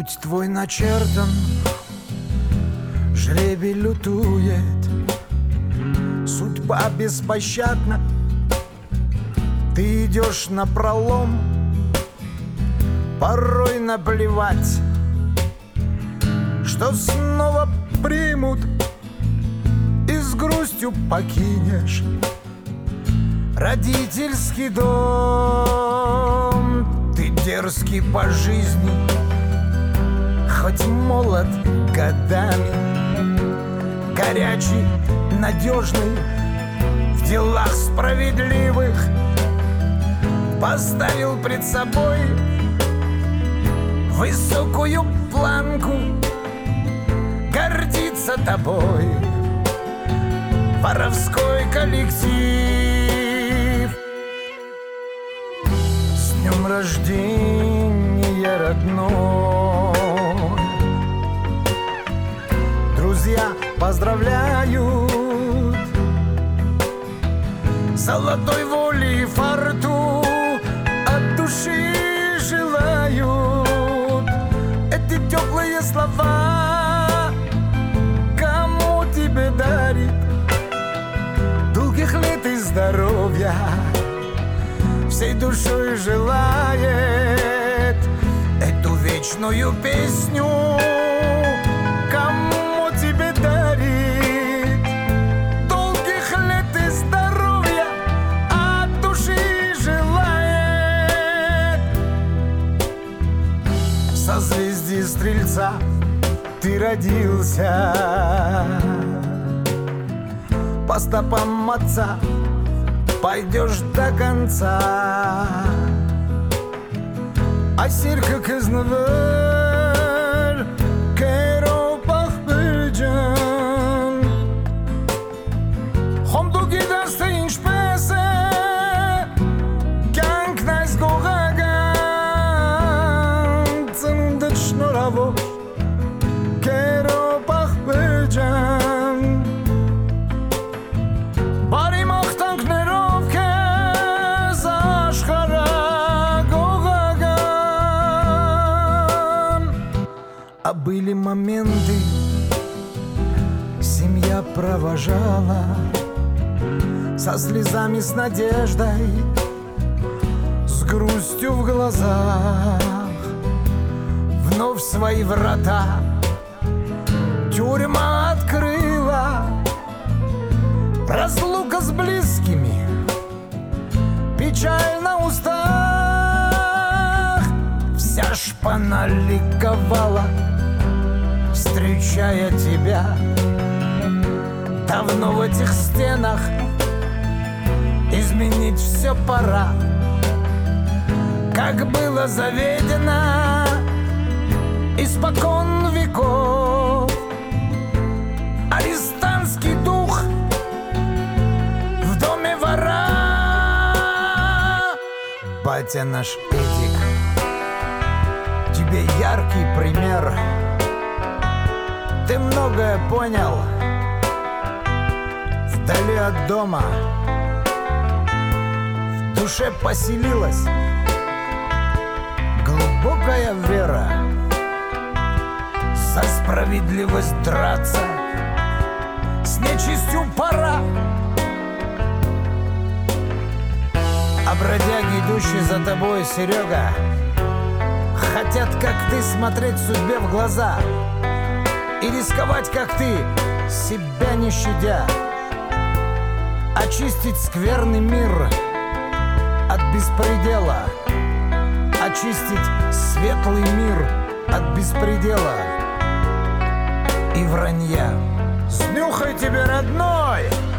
Путь твой начертан, жребий лютует, судьба беспощадна. Ты идешь напролом, порой наплевать, что снова примут и с грустью покинешь родительский дом. Ты дерзкий по жизни, хоть молод годами, горячий, надежный, в делах справедливых. Поставил пред собой высокую планку, гордится тобой воровской коллектив. С днем рождения, родной! Друзья поздравляют, золотой воли и форту от души желают. Эти теплые слова кому тебе дарит долгих лет и здоровья, всей душой желает эту вечную песню. Кому тебе дарит долгих лет и здоровья, от души желает. В созвездии Стрельца ты родился, по стопам отца пойдешь до конца. Асирка кызнывыр керопах биржан, хомдуги дастын шпесе кянг найс гогаган, цынды шнураво керопах биржан. А были моменты, семья провожала со слезами, с надеждой, с грустью в глазах. Вновь свои врата тюрьма открыла, разлука с близкими, печаль на устах. Вся шпана ликовала, встречая тебя. Давно в этих стенах изменить все пора, как было заведено испокон веков. Арестантский дух в доме вора. Батя наш Эдик, тебе яркий пример. Ты многое понял вдали от дома, в душе поселилась глубокая вера. За справедливость драться с нечистью пора. А бродяги, идущие за тобой, Серега, хотят, как ты, смотреть судьбе в глаза и рисковать, как ты, себя не щадя. Очистить скверный мир от беспредела, очистить светлый мир от беспредела и вранья. Снюхай тебе, родной!